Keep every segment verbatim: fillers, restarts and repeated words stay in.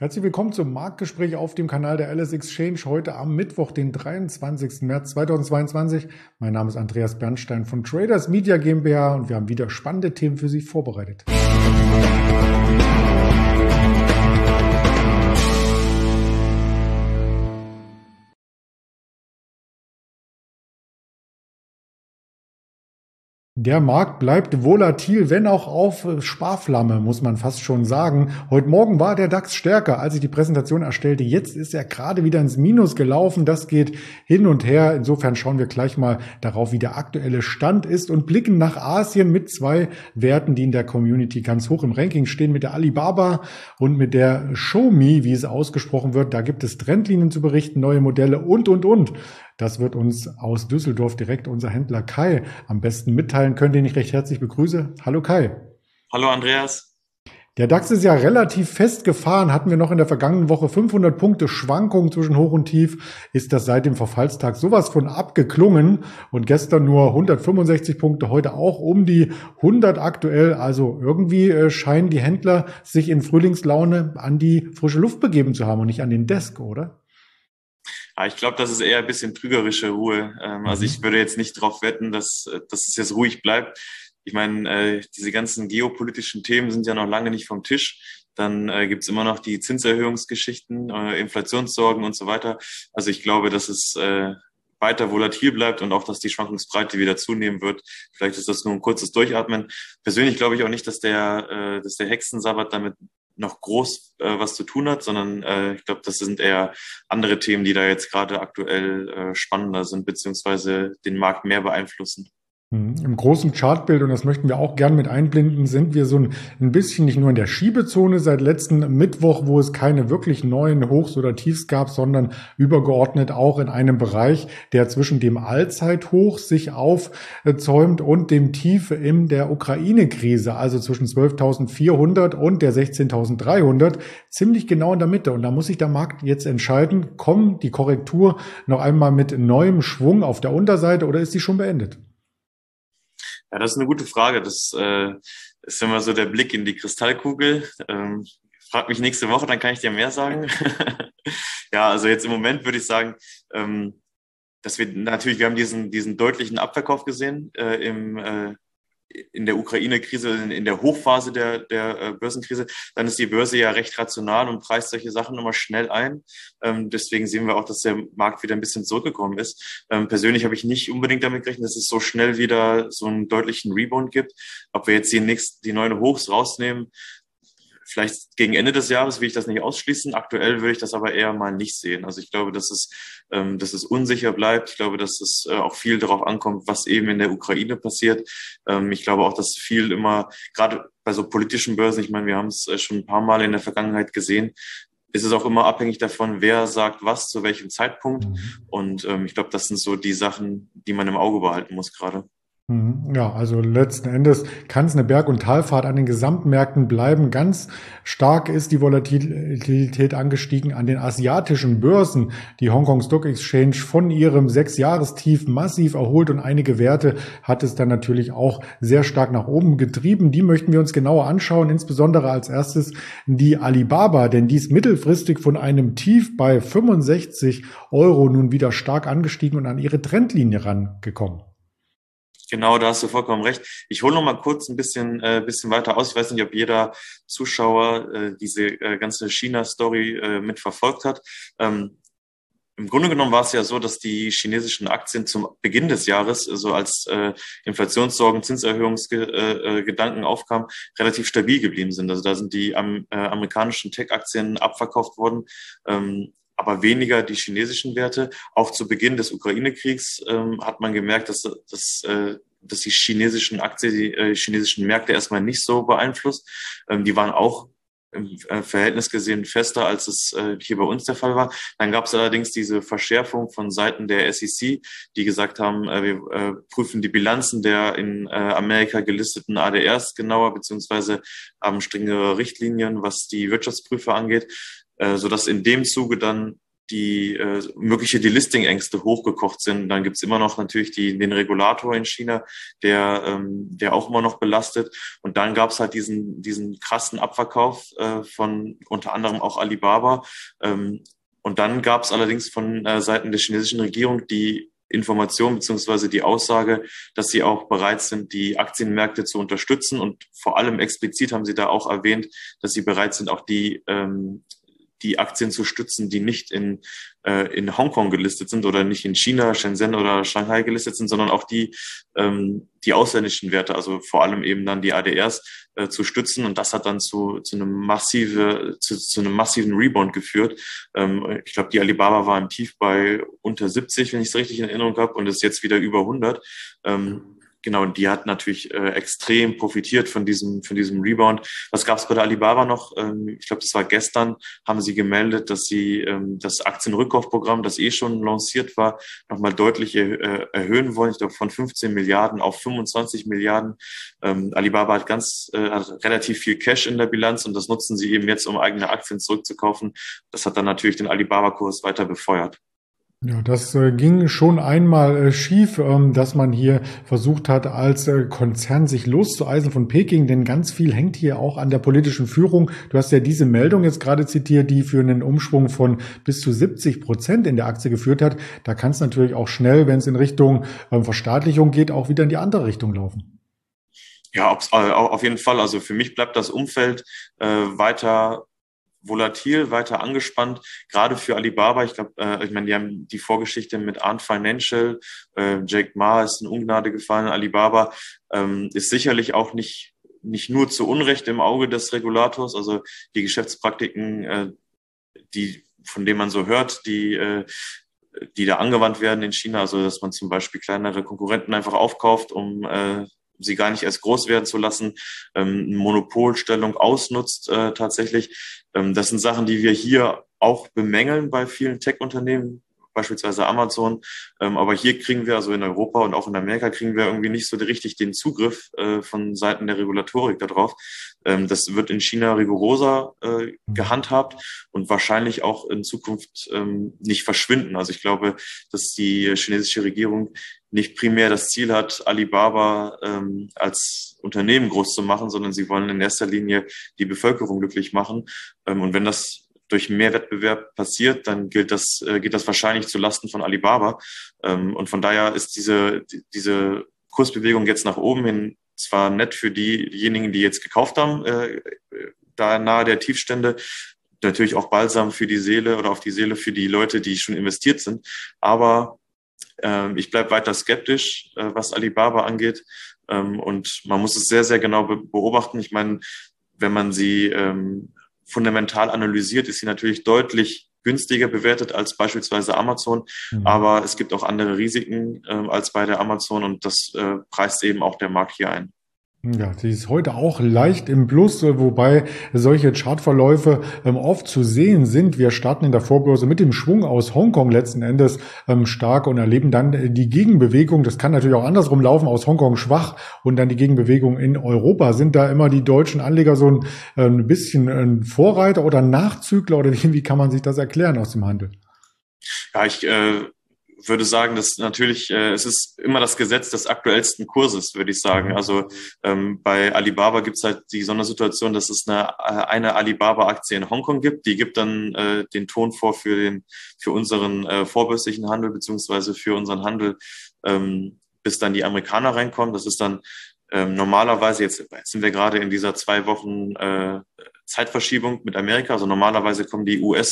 Herzlich willkommen zum Marktgespräch auf dem Kanal der L S Exchange heute am Mittwoch, den dreiundzwanzigsten März zweitausendzweiundzwanzig. Mein Name ist Andreas Bernstein von Traders Media GmbH und wir haben wieder spannende Themen für Sie vorbereitet. Der Markt bleibt volatil, wenn auch auf Sparflamme, muss man fast schon sagen. Heute Morgen war der DAX stärker, als ich die Präsentation erstellte. Jetzt ist er gerade wieder ins Minus gelaufen. Das geht hin und her. Insofern schauen wir gleich mal darauf, wie der aktuelle Stand ist und blicken nach Asien mit zwei Werten, die in der Community ganz hoch im Ranking stehen, mit der Alibaba und mit der Xiaomi, wie es ausgesprochen wird. Da gibt es Trendlinien zu berichten, neue Modelle und, und, und. Das wird uns aus Düsseldorf direkt unser Händler Kai am besten mitteilen können, den ich recht herzlich begrüße. Hallo Kai. Hallo Andreas. Der DAX ist ja relativ festgefahren. Hatten wir noch in der vergangenen Woche fünfhundert Punkte Schwankungen zwischen Hoch und Tief, ist das seit dem Verfallstag sowas von abgeklungen. Und gestern nur hundertfünfundsechzig Punkte, heute auch um die hundert aktuell. Also irgendwie scheinen die Händler sich in Frühlingslaune an die frische Luft begeben zu haben und nicht an den Desk, oder? Ja, ich glaube, das ist eher ein bisschen trügerische Ruhe. Ähm, also ich würde jetzt nicht darauf wetten, dass, dass es jetzt ruhig bleibt. Ich meine, äh, diese ganzen geopolitischen Themen sind ja noch lange nicht vom Tisch. Dann äh, gibt's immer noch die Zinserhöhungsgeschichten, äh, Inflationssorgen und so weiter. Also ich glaube, dass es äh, weiter volatil bleibt und auch, dass die Schwankungsbreite wieder zunehmen wird. Vielleicht ist das nur ein kurzes Durchatmen. Persönlich glaube ich auch nicht, dass der, äh, dass der Hexensabbat damit noch groß äh, was zu tun hat, sondern äh, ich glaube, das sind eher andere Themen, die da jetzt gerade aktuell äh, spannender sind, beziehungsweise den Markt mehr beeinflussen. Im großen Chartbild, und das möchten wir auch gern mit einblenden, sind wir so ein, ein bisschen nicht nur in der Schiebezone seit letzten Mittwoch, wo es keine wirklich neuen Hochs oder Tiefs gab, sondern übergeordnet auch in einem Bereich, der zwischen dem Allzeithoch sich aufzäumt und dem Tief in der Ukraine-Krise, also zwischen zwölftausendvierhundert und der sechzehntausenddreihundert, ziemlich genau in der Mitte. Und da muss sich der Markt jetzt entscheiden, kommt die Korrektur noch einmal mit neuem Schwung auf der Unterseite oder ist die schon beendet? Ja, das ist eine gute Frage. Das äh, ist immer so der Blick in die Kristallkugel. Ähm, frag mich nächste Woche, dann kann ich dir mehr sagen. Ja, also jetzt im Moment würde ich sagen, ähm, dass wir natürlich, wir haben diesen diesen deutlichen Abverkauf gesehen äh, im äh, in der Ukraine-Krise, in, in der Hochphase der, der äh, Börsenkrise, dann ist die Börse ja recht rational und preist solche Sachen immer schnell ein. Ähm, deswegen sehen wir auch, dass der Markt wieder ein bisschen zurückgekommen ist. Ähm, persönlich habe ich nicht unbedingt damit gerechnet, dass es so schnell wieder so einen deutlichen Rebound gibt. Ob wir jetzt die nächsten, die neuen Hochs rausnehmen, vielleicht gegen Ende des Jahres will ich das nicht ausschließen. Aktuell würde ich das aber eher mal nicht sehen. Also ich glaube, dass es, ähm, dass es unsicher bleibt. Ich glaube, dass es äh, auch viel darauf ankommt, was eben in der Ukraine passiert. Ähm, ich glaube auch, dass viel immer, gerade bei so politischen Börsen, ich meine, wir haben es äh, schon ein paar Mal in der Vergangenheit gesehen, ist es auch immer abhängig davon, wer sagt was, zu welchem Zeitpunkt. Und ähm, ich glaube, das sind so die Sachen, die man im Auge behalten muss gerade. Ja, also letzten Endes kann es eine Berg- und Talfahrt an den Gesamtmärkten bleiben. Ganz stark ist die Volatilität angestiegen an den asiatischen Börsen. Die Hong Kong Stock Exchange von ihrem Sechsjahrestief massiv erholt und einige Werte hat es dann natürlich auch sehr stark nach oben getrieben. Die möchten wir uns genauer anschauen, insbesondere als erstes die Alibaba, denn die ist mittelfristig von einem Tief bei fünfundsechzig Euro nun wieder stark angestiegen und an ihre Trendlinie rangekommen. Genau, da hast du vollkommen recht. Ich hole noch mal kurz ein bisschen, äh, bisschen weiter aus. Ich weiß nicht, ob jeder Zuschauer äh, diese äh, ganze China-Story äh, mitverfolgt hat. Ähm, Im Grunde genommen war es ja so, dass die chinesischen Aktien zum Beginn des Jahres, so also als äh, Inflationssorgen, Zinserhöhungsgedanken äh, aufkamen, relativ stabil geblieben sind. Also da sind die am, äh, amerikanischen Tech-Aktien abverkauft worden. Ähm, aber weniger die chinesischen Werte. Auch zu Beginn des Ukraine-Kriegs ähm, hat man gemerkt, dass, dass, äh, dass die chinesischen Aktien, die äh, chinesischen Märkte erstmal nicht so beeinflusst. Ähm, die waren auch im äh, Verhältnis gesehen fester, als es äh, hier bei uns der Fall war. Dann gab es allerdings diese Verschärfung von Seiten der S E C, die gesagt haben, äh, wir äh, prüfen die Bilanzen der in äh, Amerika gelisteten A D Rs genauer, beziehungsweise haben strengere Richtlinien, was die Wirtschaftsprüfer angeht, sodass in dem Zuge dann die äh, mögliche Delisting-Ängste hochgekocht sind. Dann gibt's immer noch natürlich die, den Regulator in China, der, ähm, der auch immer noch belastet. Und dann gab's halt diesen, diesen krassen Abverkauf äh, von unter anderem auch Alibaba. Ähm, und dann gab's allerdings von äh, Seiten der chinesischen Regierung die Information beziehungsweise die Aussage, dass sie auch bereit sind, die Aktienmärkte zu unterstützen. Und vor allem explizit haben sie da auch erwähnt, dass sie bereit sind, auch die ähm, die Aktien zu stützen, die nicht in, äh, in Hongkong gelistet sind oder nicht in China, Shenzhen oder Shanghai gelistet sind, sondern auch die, ähm, die ausländischen Werte, also vor allem eben dann die A D Rs, äh, zu stützen. Und das hat dann zu, zu, einem, massive, zu, zu einem massiven Rebound geführt. Ähm, ich glaube, die Alibaba war im Tief bei unter siebzig, wenn ich es richtig in Erinnerung habe, und ist jetzt wieder über hundert. Ähm, Genau, und die hat natürlich äh, extrem profitiert von diesem von diesem Rebound. Was gab es bei der Alibaba noch? Ähm, ich glaube, das war gestern, haben sie gemeldet, dass sie ähm, das Aktienrückkaufprogramm, das eh schon lanciert war, nochmal deutlich äh, erhöhen wollen. Ich glaube, von fünfzehn Milliarden auf fünfundzwanzig Milliarden. Ähm, Alibaba hat ganz äh, hat relativ viel Cash in der Bilanz und das nutzen sie eben jetzt, um eigene Aktien zurückzukaufen. Das hat dann natürlich den Alibaba-Kurs weiter befeuert. Ja, das äh, ging schon einmal äh, schief, ähm, dass man hier versucht hat, als äh, Konzern sich loszueisen von Peking, denn ganz viel hängt hier auch an der politischen Führung. Du hast ja diese Meldung jetzt gerade zitiert, die für einen Umschwung von bis zu siebzig Prozent in der Aktie geführt hat. Da kann es natürlich auch schnell, wenn es in Richtung ähm, Verstaatlichung geht, auch wieder in die andere Richtung laufen. Ja, ob's, äh, auf jeden Fall. Also für mich bleibt das Umfeld äh, weiter volatil, weiter angespannt, gerade für Alibaba. Ich glaube, äh, ich meine, die haben die Vorgeschichte mit Ant Financial, äh, Jack Ma ist in Ungnade gefallen, Alibaba ähm, ist sicherlich auch nicht nicht nur zu Unrecht im Auge des Regulators, also die Geschäftspraktiken, äh, die von denen man so hört, die äh, die da angewandt werden in China, also dass man zum Beispiel kleinere Konkurrenten einfach aufkauft, um äh, sie gar nicht erst groß werden zu lassen, ähm, Monopolstellung ausnutzt äh, tatsächlich. Ähm, das sind Sachen, die wir hier auch bemängeln bei vielen Tech-Unternehmen, beispielsweise Amazon. Ähm, aber hier kriegen wir, also in Europa und auch in Amerika, kriegen wir irgendwie nicht so richtig den Zugriff äh, von Seiten der Regulatorik darauf. Ähm, das wird in China rigoroser äh, gehandhabt und wahrscheinlich auch in Zukunft ähm, nicht verschwinden. Also ich glaube, dass die chinesische Regierung nicht primär das Ziel hat, Alibaba ähm, als Unternehmen groß zu machen, sondern sie wollen in erster Linie die Bevölkerung glücklich machen. Ähm, und wenn das durch mehr Wettbewerb passiert, dann gilt das, äh, geht das wahrscheinlich zu Lasten von Alibaba. Ähm, und von daher ist diese, die, diese Kursbewegung jetzt nach oben hin zwar nett für die, diejenigen, die jetzt gekauft haben, äh, da nahe der Tiefstände, natürlich auch balsam für die Seele oder auf die Seele für die Leute, die schon investiert sind. Aber ähm, ich bleibe weiter skeptisch, äh, was Alibaba angeht. Ähm, und man muss es sehr, sehr genau be- beobachten. Ich meine, wenn man sie ähm, fundamental analysiert, ist sie natürlich deutlich günstiger bewertet als beispielsweise Amazon. Mhm. Aber es gibt auch andere Risiken äh, als bei der Amazon und das äh, preist eben auch der Markt hier ein. Ja, sie ist heute auch leicht im Plus, äh, wobei solche Chartverläufe ähm, oft zu sehen sind. Wir starten in der Vorbörse mit dem Schwung aus Hongkong letzten Endes ähm, stark und erleben dann äh, die Gegenbewegung. Das kann natürlich auch andersrum laufen, aus Hongkong schwach und dann die Gegenbewegung in Europa. Sind da immer die deutschen Anleger so ein, äh, ein bisschen ein Vorreiter oder Nachzügler oder wie, wie kann man sich das erklären aus dem Handel? Ja, ich äh, würde sagen, dass natürlich, äh, es ist immer das Gesetz des aktuellsten Kurses, würde ich sagen. Also ähm, bei Alibaba gibt es halt die Sondersituation, dass es eine, eine Alibaba-Aktie in Hongkong gibt. Die gibt dann äh, den Ton vor für den für unseren äh, vorbörslichen Handel beziehungsweise für unseren Handel, ähm, bis dann die Amerikaner reinkommen. Das ist dann ähm, normalerweise, jetzt, jetzt sind wir gerade in dieser zwei Wochen äh, Zeitverschiebung mit Amerika. Also normalerweise kommen die U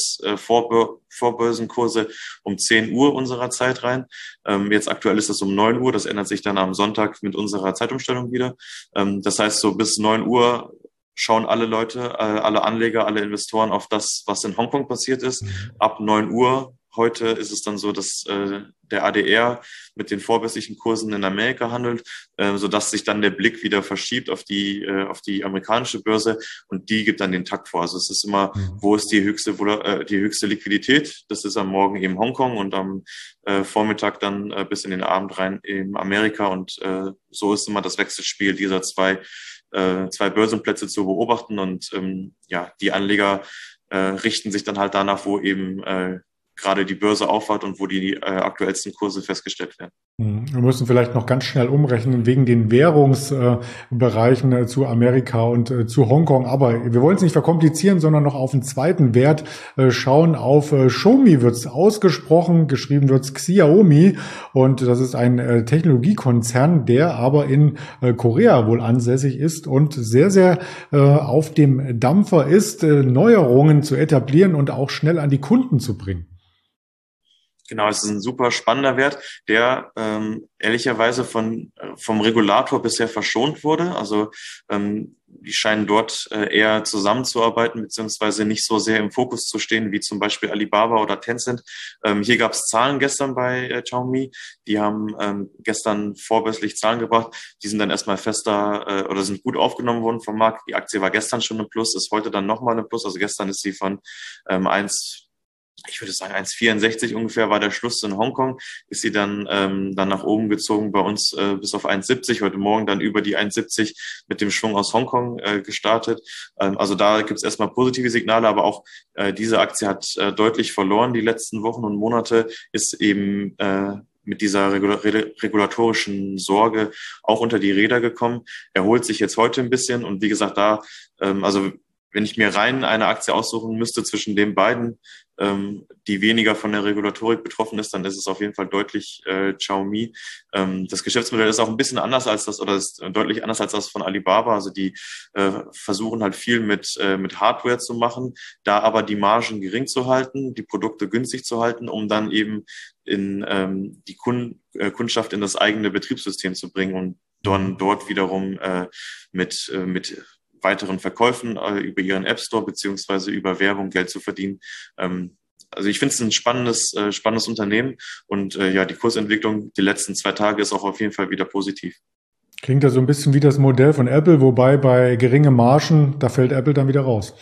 S-Vorbörsenkurse um zehn Uhr unserer Zeit rein. Ähm, jetzt aktuell ist das um neun Uhr. Das ändert sich dann am Sonntag mit unserer Zeitumstellung wieder. Ähm, das heißt, so bis neun Uhr schauen alle Leute, äh, alle Anleger, alle Investoren auf das, was in Hongkong passiert ist. Ab neun Uhr heute ist es dann so, dass äh, der A D R mit den vorbörslichen Kursen in Amerika handelt, äh, sodass sich dann der Blick wieder verschiebt auf die äh, auf die amerikanische Börse und die gibt dann den Takt vor. Also es ist immer, wo ist die höchste äh, die höchste Liquidität? Das ist am Morgen eben Hongkong und am äh, Vormittag dann äh, bis in den Abend rein in Amerika und äh, so ist immer das Wechselspiel dieser zwei äh, zwei Börsenplätze zu beobachten und ähm, ja, die Anleger äh, richten sich dann halt danach, wo eben äh, gerade die Börse aufhat und wo die äh, aktuellsten Kurse festgestellt werden. Wir müssen vielleicht noch ganz schnell umrechnen wegen den Währungsbereichen äh, zu Amerika und äh, zu Hongkong. Aber wir wollen es nicht verkomplizieren, sondern noch auf den zweiten Wert äh, schauen. Auf äh, Xiaomi wird es ausgesprochen, geschrieben wird es Xiaomi. Und das ist ein äh, Technologiekonzern, der aber in äh, Korea wohl ansässig ist und sehr, sehr äh, auf dem Dampfer ist, äh, Neuerungen zu etablieren und auch schnell an die Kunden zu bringen. Genau, es ist ein super spannender Wert, der ähm, ehrlicherweise von vom Regulator bisher verschont wurde. Also ähm, die scheinen dort äh, eher zusammenzuarbeiten, beziehungsweise nicht so sehr im Fokus zu stehen, wie zum Beispiel Alibaba oder Tencent. Ähm, hier gab es Zahlen gestern bei äh, Xiaomi. Die haben ähm, gestern vorbörslich Zahlen gebracht. Die sind dann erstmal fester äh, oder sind gut aufgenommen worden vom Markt. Die Aktie war gestern schon eine Plus, ist heute dann nochmal eine Plus. Also gestern ist sie von ähm, eins ich würde sagen, eins Komma vierundsechzig ungefähr war der Schluss in Hongkong, ist sie dann ähm, dann nach oben gezogen, bei uns äh, bis auf eins Komma siebzig, heute Morgen dann über die eins Komma siebzig mit dem Schwung aus Hongkong äh, gestartet. Ähm, also da gibt es erstmal positive Signale, aber auch äh, diese Aktie hat äh, deutlich verloren die letzten Wochen und Monate, ist eben äh, mit dieser regulatorischen Sorge auch unter die Räder gekommen, erholt sich jetzt heute ein bisschen und wie gesagt, da, ähm, also wenn ich mir rein eine Aktie aussuchen müsste zwischen den beiden, ähm, die weniger von der Regulatorik betroffen ist, dann ist es auf jeden Fall deutlich äh, Xiaomi. Ähm, das Geschäftsmodell ist auch ein bisschen anders als das, oder ist deutlich anders als das von Alibaba. Also die äh, versuchen halt viel mit, äh, mit Hardware zu machen, da aber die Margen gering zu halten, die Produkte günstig zu halten, um dann eben in ähm, die Kund äh, Kundschaft in das eigene Betriebssystem zu bringen und dann dort wiederum äh, mit, äh, mit weiteren Verkäufen äh, über ihren App Store beziehungsweise über Werbung Geld zu verdienen. Ähm, also ich finde es ein spannendes, äh, spannendes Unternehmen und äh, ja, die Kursentwicklung die letzten zwei Tage ist auch auf jeden Fall wieder positiv. Klingt ja so ein bisschen wie das Modell von Apple, wobei bei geringen Margen, da fällt Apple dann wieder raus.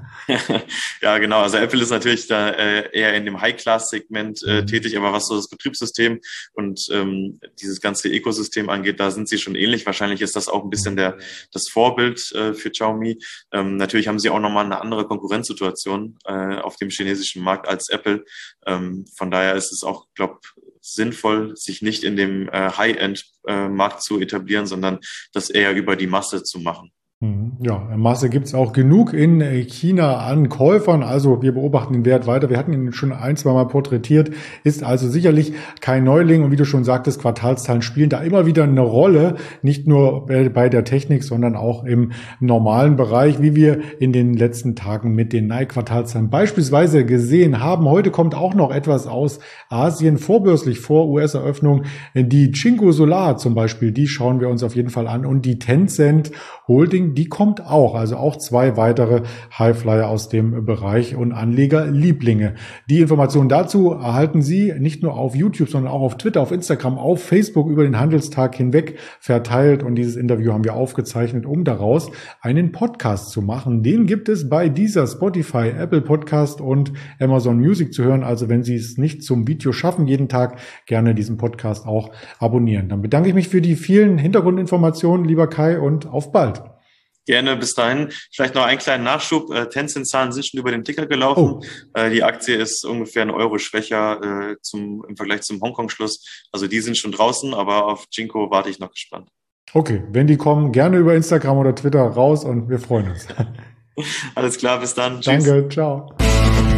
Ja, genau. Also Apple ist natürlich da äh, eher in dem High-Class-Segment äh, tätig, aber was so das Betriebssystem und ähm, dieses ganze Ökosystem angeht, da sind sie schon ähnlich. Wahrscheinlich ist das auch ein bisschen der das Vorbild äh, für Xiaomi. Ähm, natürlich haben sie auch nochmal eine andere Konkurrenzsituation äh, auf dem chinesischen Markt als Apple. Ähm, von daher ist es auch, glaube sinnvoll, sich nicht in dem äh, High-End-Markt äh, zu etablieren, sondern das eher über die Masse zu machen. Ja, Masse gibt's auch genug in China an Käufern. Also wir beobachten den Wert weiter. Wir hatten ihn schon ein, zwei Mal porträtiert. Ist also sicherlich kein Neuling. Und wie du schon sagtest, Quartalszahlen spielen da immer wieder eine Rolle. Nicht nur bei der Technik, sondern auch im normalen Bereich, wie wir in den letzten Tagen mit den Nike-Quartalszahlen beispielsweise gesehen haben. Heute kommt auch noch etwas aus Asien vorbörslich vor U S-Eröffnung. Die Jinko Solar zum Beispiel, die schauen wir uns auf jeden Fall an. Und die Tencent Holding, die kommt auch, also auch zwei weitere Highflyer aus dem Bereich und Anlegerlieblinge. Die Informationen dazu erhalten Sie nicht nur auf YouTube, sondern auch auf Twitter, auf Instagram, auf Facebook über den Handelstag hinweg verteilt. Und dieses Interview haben wir aufgezeichnet, um daraus einen Podcast zu machen. Den gibt es bei dieser Spotify, Apple Podcast und Amazon Music zu hören. Also wenn Sie es nicht zum Video schaffen, jeden Tag gerne diesen Podcast auch abonnieren. Dann bedanke ich mich für die vielen Hintergrundinformationen, lieber Kai, und auf bald. Gerne, bis dahin. Vielleicht noch einen kleinen Nachschub. Äh, Tencent-Zahlen sind schon über den Ticker gelaufen. Oh. Äh, die Aktie ist ungefähr einen Euro schwächer äh, zum, im Vergleich zum Hongkong-Schluss. Also die sind schon draußen, aber auf Jinko warte ich noch gespannt. Okay, wenn die kommen, gerne über Instagram oder Twitter raus und wir freuen uns. Alles klar, bis dann. Tschüss. Danke, ciao.